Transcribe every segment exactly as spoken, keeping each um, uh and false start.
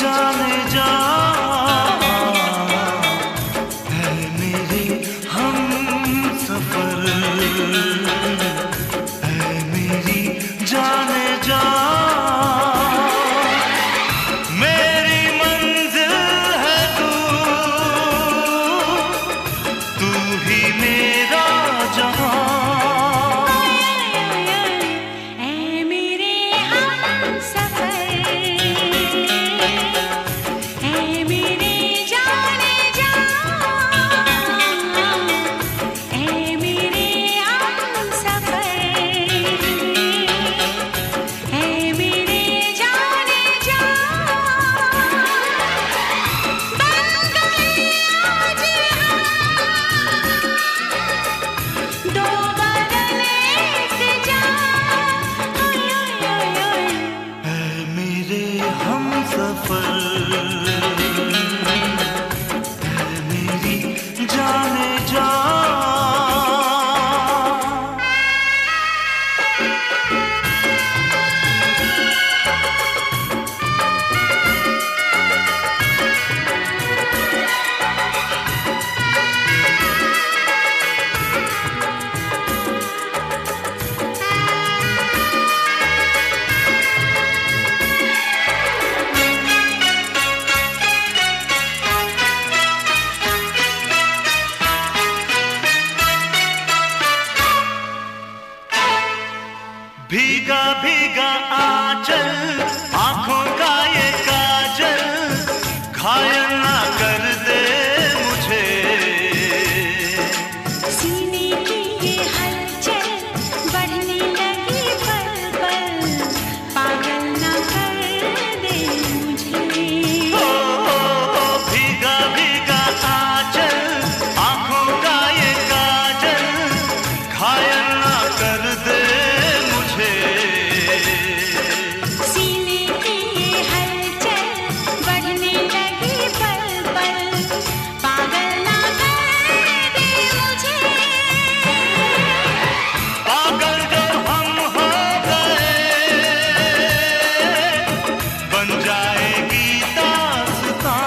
जाने जा है मेरे हम सफर, है मेरी जाने जा मेरी मंजिल है तू, तू ही मेरा जहां। भीगा भीगा आंचल आंखों का ये काजल, घायल ना कर दे मुझे। सीने की ये हलचल बढ़ने लगी पल पल, पागल ना कर दे मुझे। ओ, ओ, ओ भीगा भीगा आंचल आंखों का ये काजल, घायल ना कर दे सीने की ये हलचल बढ़ने लगी पल पल, पागल ना कर दे मुझे। पागल जो हम हो गए बन जाएगी दास्तां।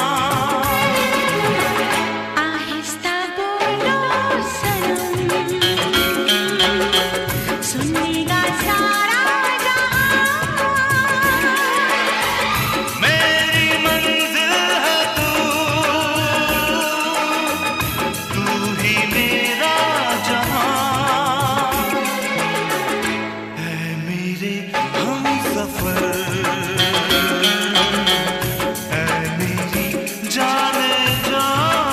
आहिस्ता बोलो सनम, सुनेगा सारा मेरी मंजिल है तू, तू ही मेरा जहां, है मेरे हम सफर, है मेरी जाने जा।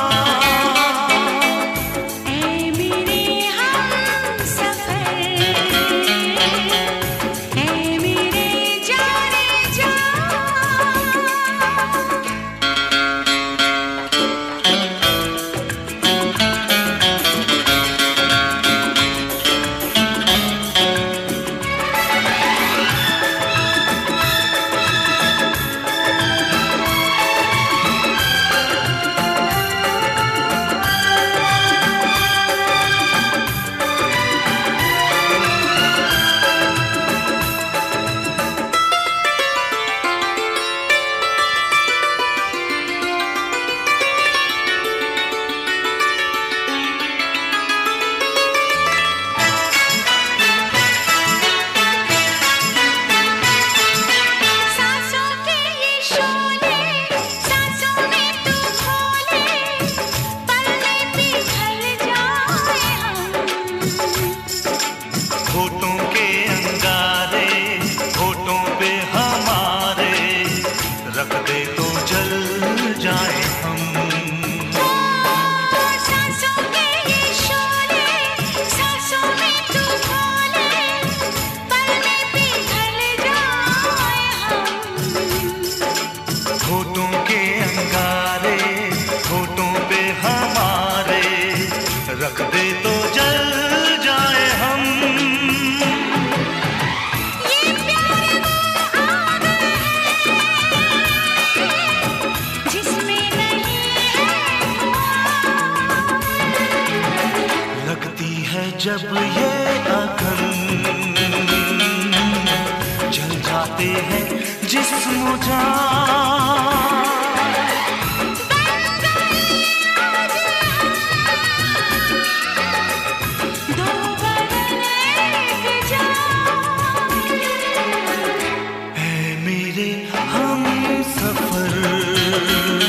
ऐ मेरे हम सफर, ऐ मेरे जाने जा। होठों के अंगारे होठों पे हमारे, रख दे तो जल जाए हम। सांसों के ये शोले, सांसों में तू बोले, पलने पिघल जाए हम। होठों के अंगारे होठों पे हमारे, रख दे तो जल जाए हम। ये प्यार वो आग है जिसमें नहीं है धुआं। लगती है जब ये अगन, जल जाते हैं जिस्म जान। मेरे हम सफर।